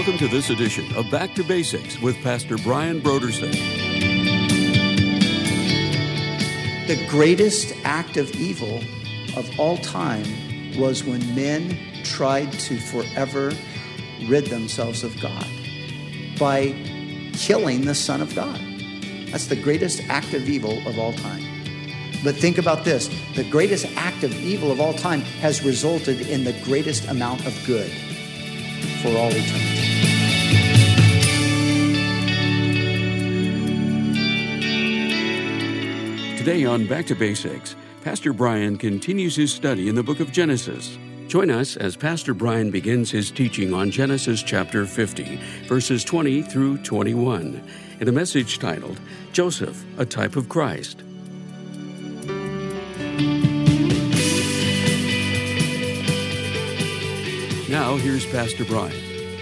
Welcome to this edition of Back to Basics with Pastor Brian Brodersen. The greatest act of evil of all time was when men tried to forever rid themselves of God by killing the Son of God. That's the greatest act of evil of all time. But think about this. The greatest act of evil of all time has resulted in the greatest amount of good for all eternity. Today on Back to Basics, Pastor Brian continues his study in the book of Genesis. Join us as Pastor Brian begins his teaching on Genesis chapter 50, verses 20 through 21, in a message titled, Joseph, a Type of Christ. Now, here's Pastor Brian.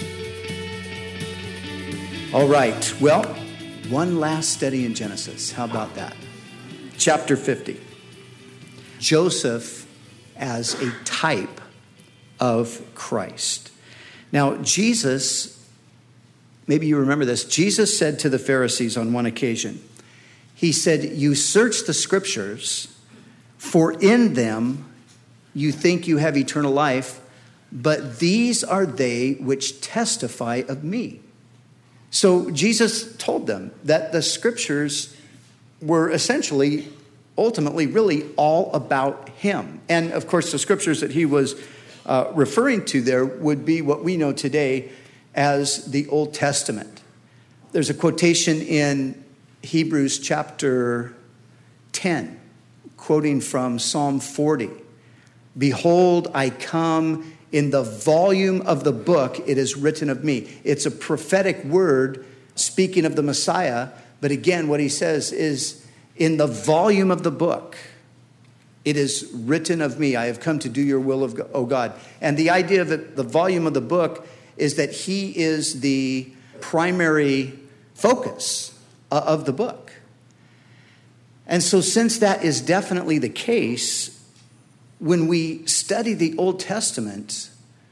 All right. Well, one last study in Genesis. How about that? Chapter 50. Joseph as a type of Christ. Now, Jesus, maybe you remember this, Jesus said to the Pharisees on one occasion, he said, "You search the scriptures, for in them you think you have eternal life, but these are they which testify of me." So Jesus told them that the scriptures were essentially, ultimately, really all about him. And of course, the scriptures that he was referring to there would be what we know today as the Old Testament. There's a quotation in Hebrews chapter 10, quoting from Psalm 40. "Behold, I come in the volume of the book, it is written of me." It's a prophetic word speaking of the Messiah. But again, what he says is, in the volume of the book, it is written of me. I have come to do your will, O God. And the idea of the volume of the book is that he is the primary focus of the book. And so since that is definitely the case, when we study the Old Testament,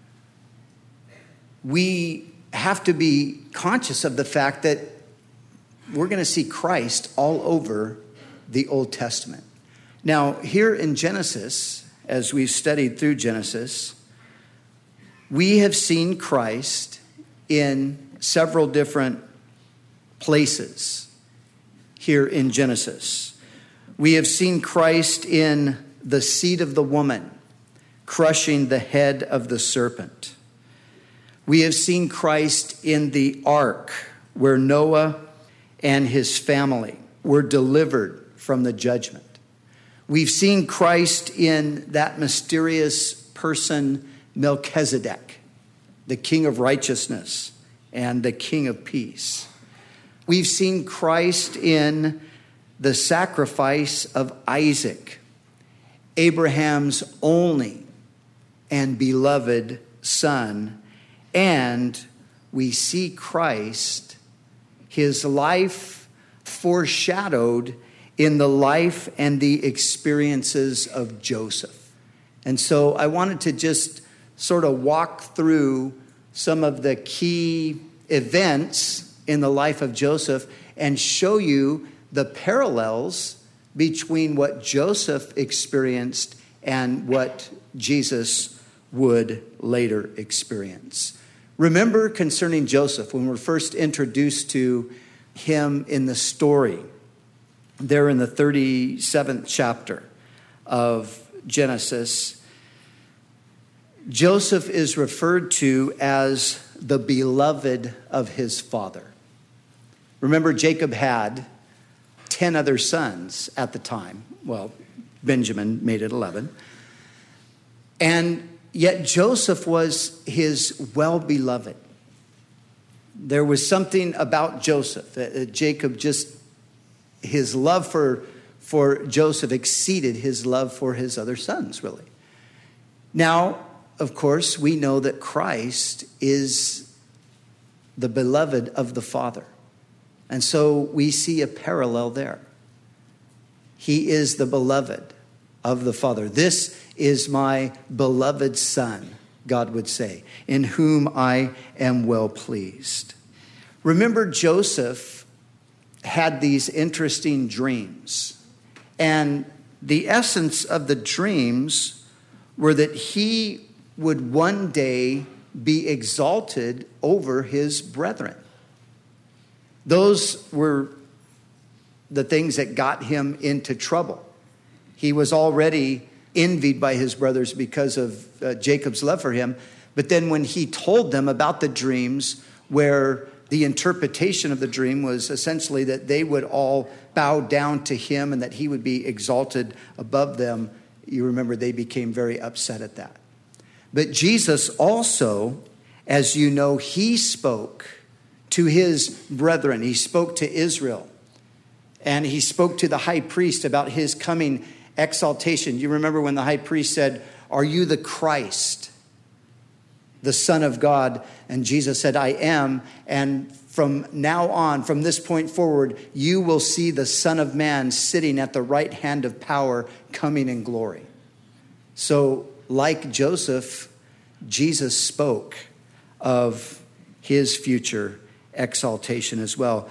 we have to be conscious of the fact that we're going to see Christ all over the Old Testament. Now, here in Genesis, as we've studied through Genesis, we have seen Christ in several different places here in Genesis. We have seen Christ in the seed of the woman, crushing the head of the serpent. We have seen Christ in the ark, where Noah and his family were delivered from the judgment. We've seen Christ in that mysterious person, Melchizedek, the king of righteousness and the king of peace. We've seen Christ in the sacrifice of Isaac, Abraham's only and beloved son. And we see Christ, his life foreshadowed in the life and the experiences of Joseph. And so I wanted to just sort of walk through some of the key events in the life of Joseph and show you the parallels between what Joseph experienced and what Jesus would later experience. Remember concerning Joseph, when we're first introduced to him in the story, there in the 37th chapter of Genesis, Joseph is referred to as the beloved of his father. Remember, Jacob had 10 other sons at the time. Well, Benjamin made it 11. And yet Joseph was his well-beloved. There was something about Joseph. Jacob just, his love for Joseph exceeded his love for his other sons, really. Now, of course, we know that Christ is the beloved of the Father. And so we see a parallel there. He is the beloved of the Father. This is my beloved Son, God would say, in whom I am well pleased. Remember, Joseph had these interesting dreams. And the essence of the dreams were that he would one day be exalted over his brethren. Those were the things that got him into trouble. He was already envied by his brothers because of Jacob's love for him. But then when he told them about the dreams, where the interpretation of the dream was essentially that they would all bow down to him and that he would be exalted above them, you remember they became very upset at that. But Jesus also, as you know, he spoke to his brethren. He spoke to Israel. And he spoke to the high priest about his coming exaltation. You remember when the high priest said, "Are you the Christ, the Son of God?" And Jesus said, "I am. And from now on, from this point forward, you will see the Son of Man sitting at the right hand of power, coming in glory." So, like Joseph, Jesus spoke of his future exaltation as well.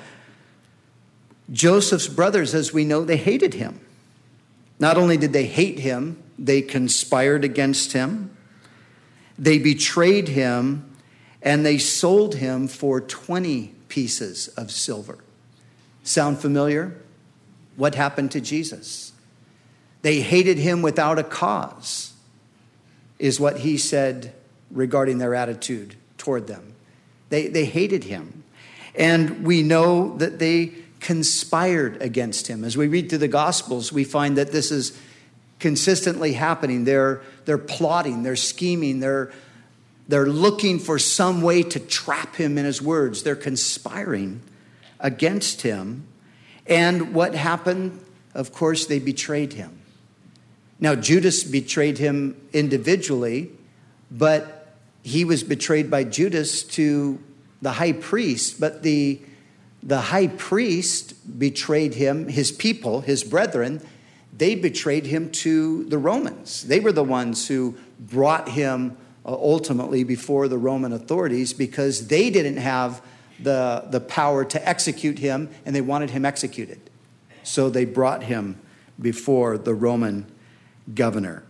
Joseph's brothers, as we know, they hated him. Not only did they hate him, they conspired against him. They betrayed him, and they sold him for 20 pieces of silver. Sound familiar? What happened to Jesus? They hated him without a cause, is what he said regarding their attitude toward them. They hated him. And we know that they conspired against him. As we read through the Gospels, we find that this is consistently happening. They're plotting, they're scheming, they're looking for some way to trap him in his words. They're conspiring against him. And what happened? Of course, they betrayed him. Now, Judas betrayed him individually, but he was betrayed by Judas to the high priest. But the high priest betrayed him, his people, his brethren. They betrayed him to the Romans. They were the ones who brought him ultimately before the Roman authorities because they didn't have the power to execute him, and they wanted him executed. So they brought him before the Roman governor.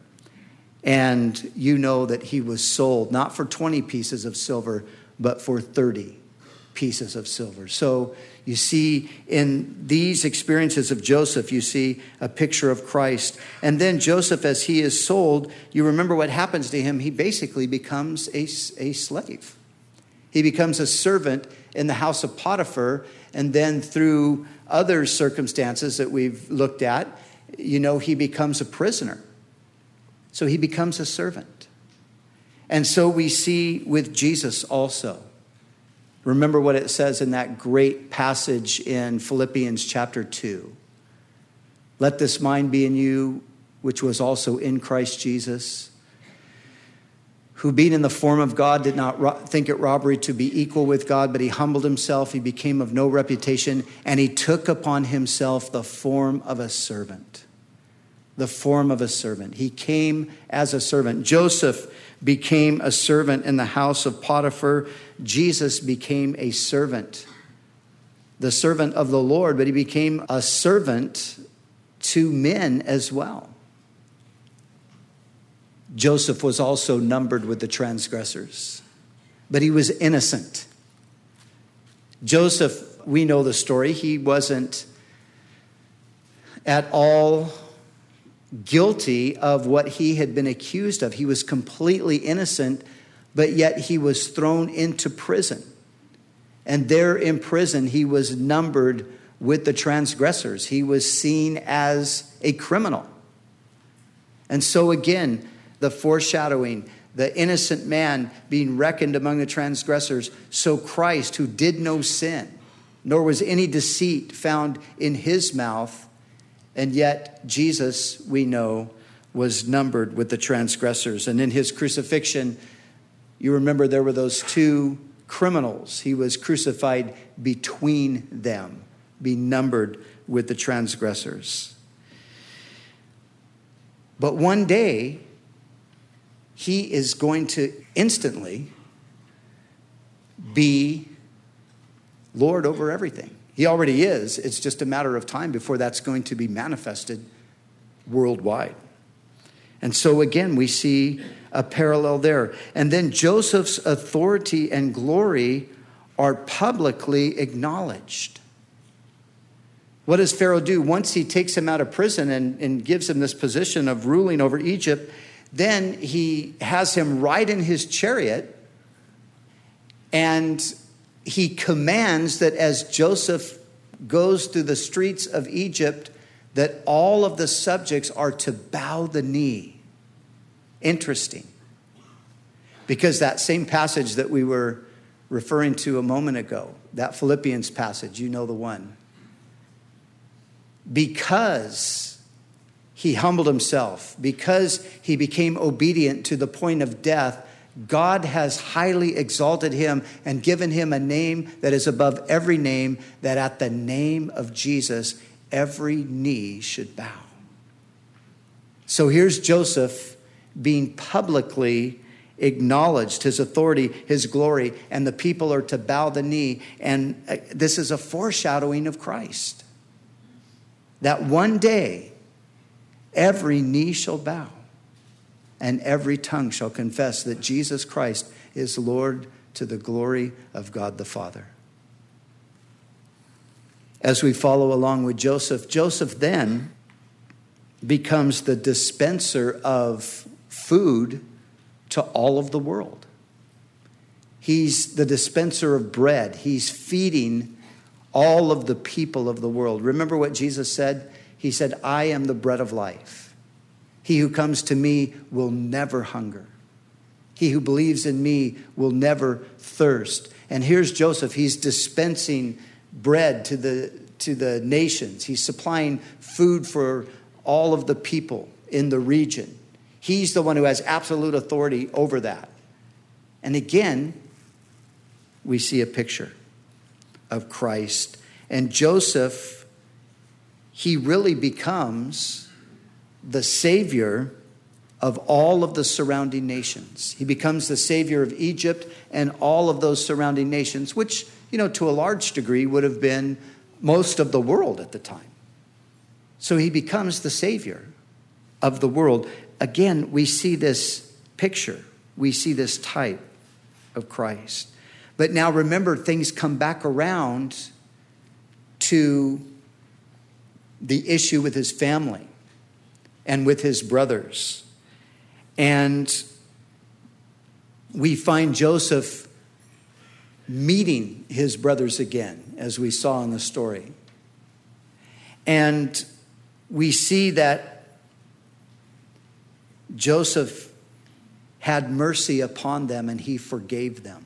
And you know that he was sold not for 20 pieces of silver, but for 30 pieces of silver. So you see in these experiences of Joseph, you see a picture of Christ. And then Joseph, as he is sold, you remember what happens to him. He basically becomes a slave. He becomes a servant in the house of Potiphar. And then through other circumstances that we've looked at, you know, he becomes a prisoner. So he becomes a servant. And so we see with Jesus also. Remember what it says in that great passage in Philippians chapter 2. Let this mind be in you, which was also in Christ Jesus, who being in the form of God did not think it robbery to be equal with God, but he humbled himself. He became of no reputation, and he took upon himself the form of a servant. The form of a servant. He came as a servant. Joseph became a servant in the house of Potiphar. Jesus became a servant, the servant of the Lord, but he became a servant to men as well. Joseph was also numbered with the transgressors, but he was innocent. Joseph, we know the story. He wasn't at all guilty of what he had been accused of. He was completely innocent, but yet he was thrown into prison. And there in prison, he was numbered with the transgressors. He was seen as a criminal. And so again, the foreshadowing, the innocent man being reckoned among the transgressors. So Christ, who did no sin, nor was any deceit found in his mouth, and yet Jesus, we know, was numbered with the transgressors. And in his crucifixion, you remember there were those two criminals. He was crucified between them, being numbered with the transgressors. But one day, he is going to instantly be Lord over everything. He already is. It's just a matter of time before that's going to be manifested worldwide. And so again, we see a parallel there. And then Joseph's authority and glory are publicly acknowledged. What does Pharaoh do? Once he takes him out of prison and gives him this position of ruling over Egypt, then he has him ride in his chariot, and he commands that as Joseph goes through the streets of Egypt, that all of the subjects are to bow the knee. Interesting. Because that same passage that we were referring to a moment ago, that Philippians passage, you know the one. Because he humbled himself, because he became obedient to the point of death, God has highly exalted him and given him a name that is above every name, that at the name of Jesus, every knee should bow. So here's Joseph being publicly acknowledged, his authority, his glory, and the people are to bow the knee. And this is a foreshadowing of Christ. That one day, every knee shall bow and every tongue shall confess that Jesus Christ is Lord, to the glory of God the Father. As we follow along with Joseph, Joseph then becomes the dispenser of food to all of the world. He's the dispenser of bread. He's feeding all of the people of the world. Remember what Jesus said? He said, I am the bread of life. He who comes to me will never hunger. He who believes in me will never thirst. And here's Joseph. He's dispensing bread to the nations. He's supplying food for all of the people in the region. He's the one who has absolute authority over that. And again, we see a picture of Christ. And Joseph, he really becomes the savior of all of the surrounding nations. He becomes the savior of Egypt and all of those surrounding nations, which, to a large degree would have been most of the world at the time. So he becomes the savior of the world. Again, we see this picture. We see this type of Christ. But now remember, things come back around to the issue with his family and with his brothers. And we find Joseph meeting his brothers again, as we saw in the story. And we see that Joseph had mercy upon them and he forgave them.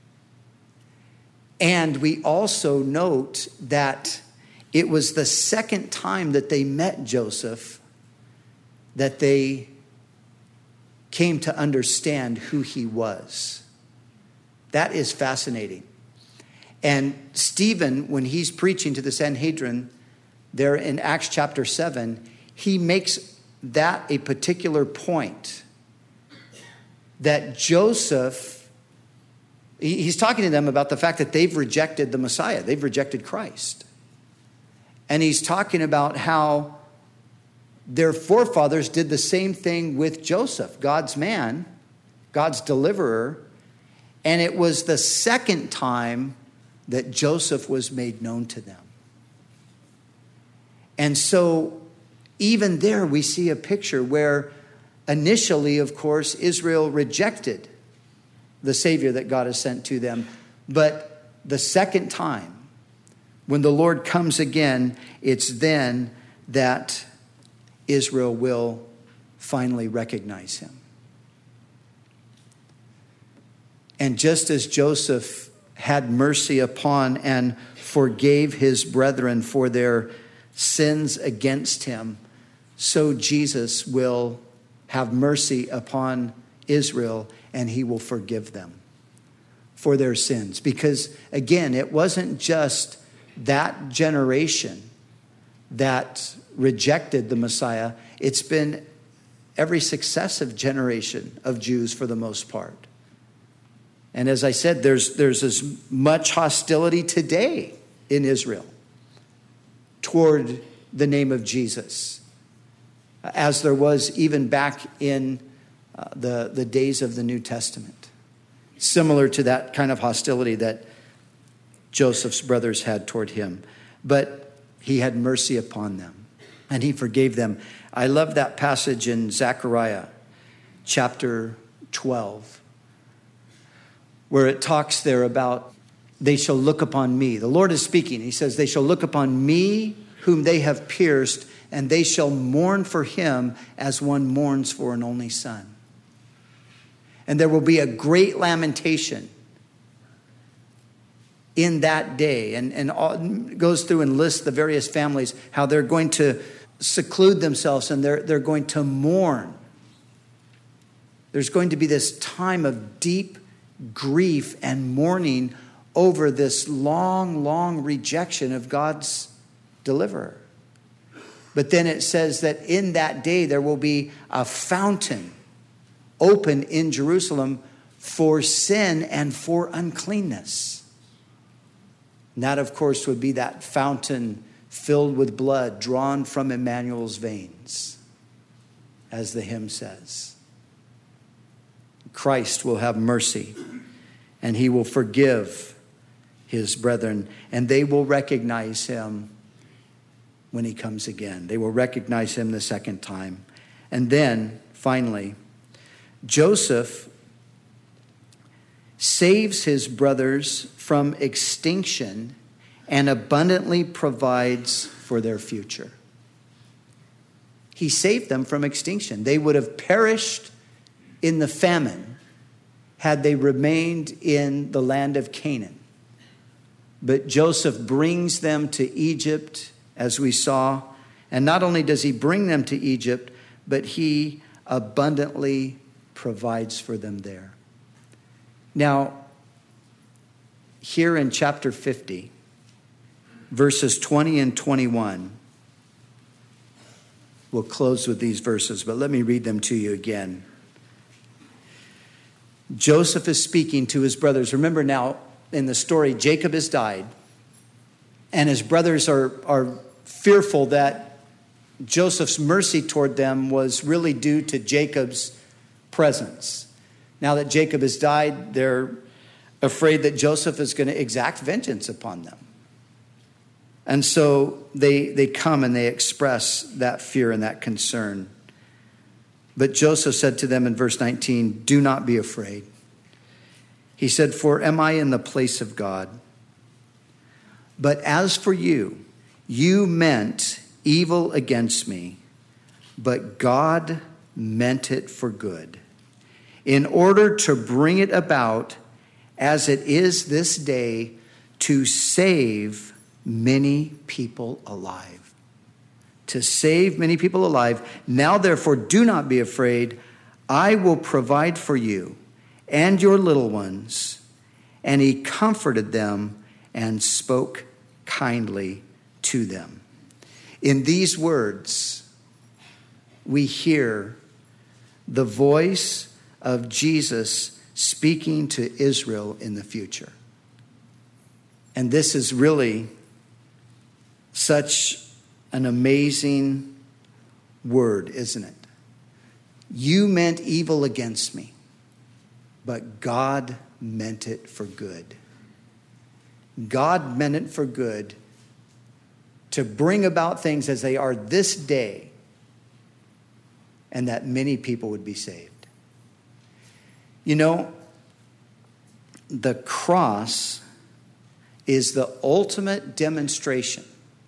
And we also note that it was the second time that they met Joseph that they came to understand who he was. That is fascinating. And Stephen, when he's preaching to the Sanhedrin there in Acts chapter 7, he makes that a particular point, that Joseph, he's talking to them about the fact that they've rejected the Messiah. They've rejected Christ. And he's talking about how their forefathers did the same thing with Joseph, God's man, God's deliverer. And it was the second time that Joseph was made known to them. And so even there we see a picture where initially, of course, Israel rejected the Savior that God has sent to them. But the second time, when the Lord comes again, it's then that Israel will finally recognize him. And just as Joseph had mercy upon and forgave his brethren for their sins against him, so Jesus will have mercy upon Israel and he will forgive them for their sins. Because again, it wasn't just that generation that rejected the Messiah. It's been every successive generation of Jews for the most part. And as I said, there's as much hostility today in Israel toward the name of Jesus as there was even back in the days of the New Testament. Similar to that kind of hostility that Joseph's brothers had toward him. But he had mercy upon them and he forgave them. I love that passage in Zechariah chapter 12, where it talks there about they shall look upon me. The Lord is speaking. He says, they shall look upon me whom they have pierced, and they shall mourn for him as one mourns for an only son. And there will be a great lamentation in that day. And goes through and lists the various families, how they're going to seclude themselves and they're going to mourn. There's going to be this time of deep grief and mourning over this long, long rejection of God's deliverer. But then it says that in that day there will be a fountain open in Jerusalem for sin and for uncleanness. And that, of course, would be that fountain filled with blood drawn from Emmanuel's veins, as the hymn says. Christ will have mercy, and he will forgive his brethren, and they will recognize him when he comes again. They will recognize him the second time. And then, finally, Joseph saves his brothers from extinction and abundantly provides for their future. He saved them from extinction. They would have perished in the famine had they remained in the land of Canaan. But Joseph brings them to Egypt, as we saw. And not only does he bring them to Egypt, but he abundantly provides for them there. Now, here in chapter 50, verses 20 and 21, we'll close with these verses, but let me read them to you again. Joseph is speaking to his brothers. Remember now, in the story, Jacob has died, and his brothers are fearful that Joseph's mercy toward them was really due to Jacob's presence. Now that Jacob has died, they're afraid that Joseph is going to exact vengeance upon them. And so they come and they express that fear and that concern. But Joseph said to them in verse 19, "Do not be afraid." He said, "For am I in the place of God? But as for you, you meant evil against me, but God meant it for good, in order to bring it about as it is this day, to save many people alive." To save many people alive. Now, therefore, do not be afraid. I will provide for you and your little ones. And he comforted them and spoke kindly to them. In these words, we hear the voice of Jesus speaking to Israel in the future. And this is really such an amazing word, isn't it? You meant evil against me, but God meant it for good. God meant it for good to bring about things as they are this day, and that many people would be saved. You know, the cross is the ultimate demonstration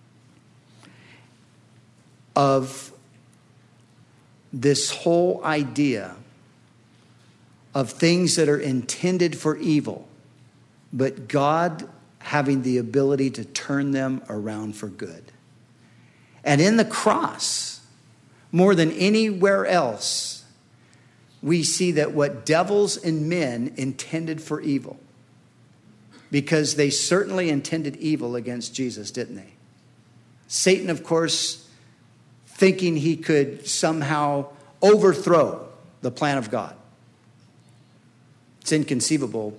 of this whole idea of things that are intended for evil, but God having the ability to turn them around for good. And in the cross, more than anywhere else, we see that what devils and men intended for evil, because they certainly intended evil against Jesus, didn't they? Satan, of course, thinking he could somehow overthrow the plan of God. It's inconceivable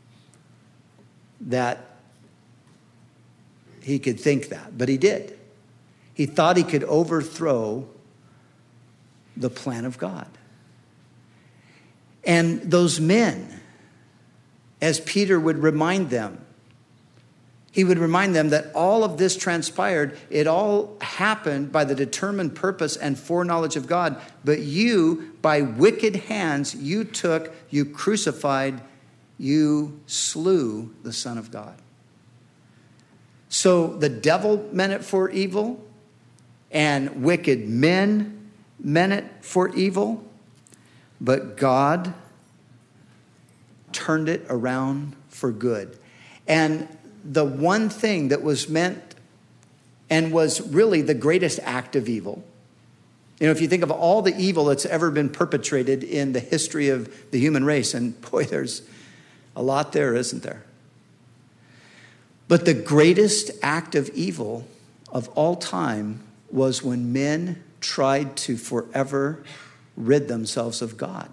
that he could think that, but he did. He thought he could overthrow the plan of God. And those men, as Peter would remind them, he would remind them that all of this transpired. It all happened by the determined purpose and foreknowledge of God. But you, by wicked hands, you crucified, you slew the Son of God. So the devil meant it for evil, and wicked men meant it for evil, but God turned it around for good. And the one thing that was meant and was really the greatest act of evil, if you think of all the evil that's ever been perpetrated in the history of the human race, and boy, there's a lot there, isn't there? But the greatest act of evil of all time was when men tried to forever rid themselves of God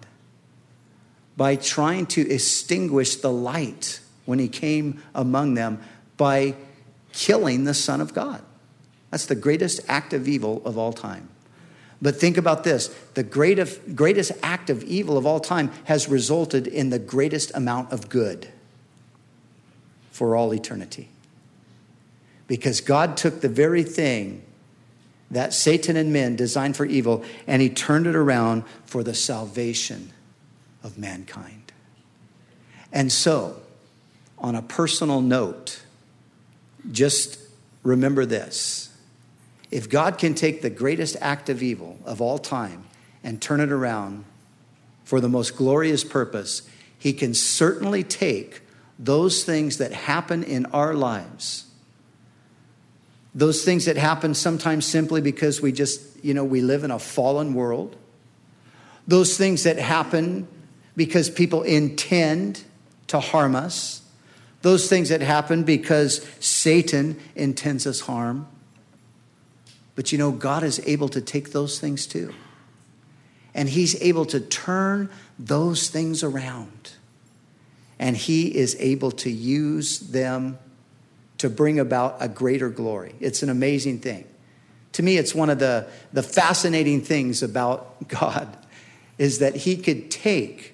by trying to extinguish the light when he came among them by killing the Son of God. That's the greatest act of evil of all time. But think about this. The greatest act of evil of all time has resulted in the greatest amount of good for all eternity. Because God took the very thing that Satan and men designed for evil, and he turned it around for the salvation of mankind. And so, on a personal note, just remember this. If God can take the greatest act of evil of all time and turn it around for the most glorious purpose, he can certainly take those things that happen in our lives, those things that happen sometimes simply because we live in a fallen world, those things that happen because people intend to harm us, those things that happen because Satan intends us harm. But God is able to take those things too. And he's able to turn those things around. And he is able to use them to bring about a greater glory. It's an amazing thing. To me, it's one of the fascinating things about God is that he could take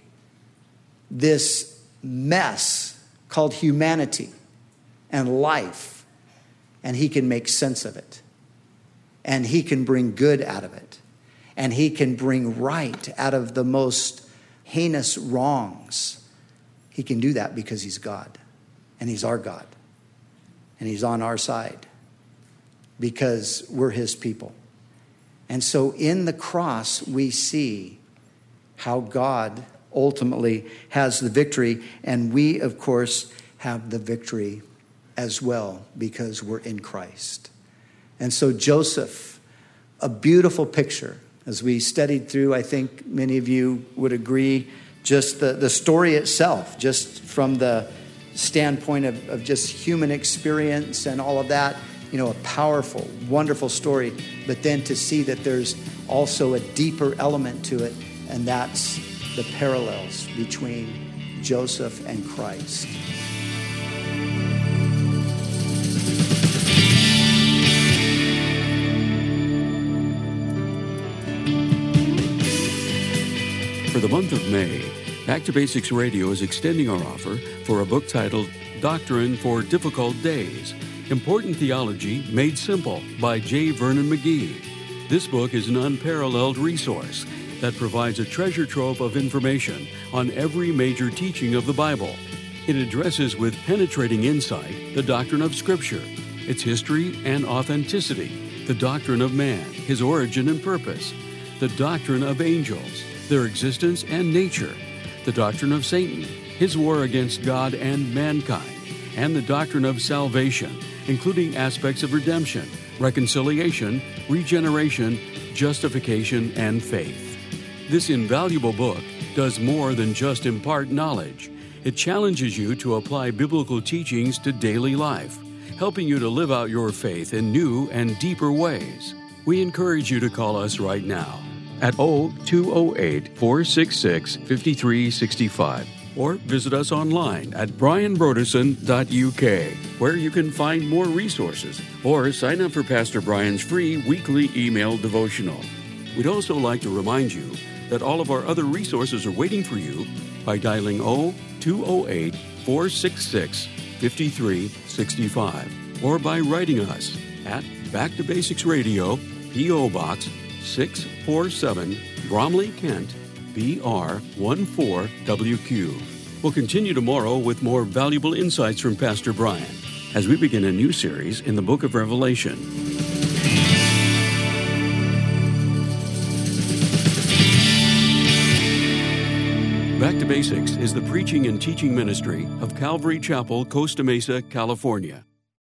this mess called humanity and life, and he can make sense of it. And he can bring good out of it. And he can bring right out of the most heinous wrongs. He can do that because he's God. And he's our God. And he's on our side because we're his people. And so in the cross, we see how God ultimately has the victory. And we, of course, have the victory as well because we're in Christ. And so Joseph, a beautiful picture. As we studied through, I think many of you would agree, just the story itself, just from the standpoint of just human experience and all of that, a powerful, wonderful story. But then to see that there's also a deeper element to it, and that's the parallels between Joseph and Christ. For the month of May, Back to Basics Radio is extending our offer for a book titled Doctrine for Difficult Days, Important Theology Made Simple by J. Vernon McGee. This book is an unparalleled resource that provides a treasure trove of information on every major teaching of the Bible. It addresses with penetrating insight the doctrine of Scripture, its history and authenticity, the doctrine of man, his origin and purpose, the doctrine of angels, their existence and nature, the doctrine of Satan, his war against God and mankind, and the doctrine of salvation, including aspects of redemption, reconciliation, regeneration, justification, and faith. This invaluable book does more than just impart knowledge. It challenges you to apply biblical teachings to daily life, helping you to live out your faith in new and deeper ways. We encourage you to call us right now at 0208-466-5365. Or visit us online at brianbroderson.uk, where you can find more resources, or sign up for Pastor Brian's free weekly email devotional. We'd also like to remind you that all of our other resources are waiting for you by dialing 0208-466-5365, or by writing us at Back to Basics Radio, P.O. Box 647, Bromley, Kent, BR 14WQ. We'll continue tomorrow with more valuable insights from Pastor Brian as we begin a new series in the book of Revelation. Back to Basics is the preaching and teaching ministry of Calvary Chapel, Costa Mesa, California.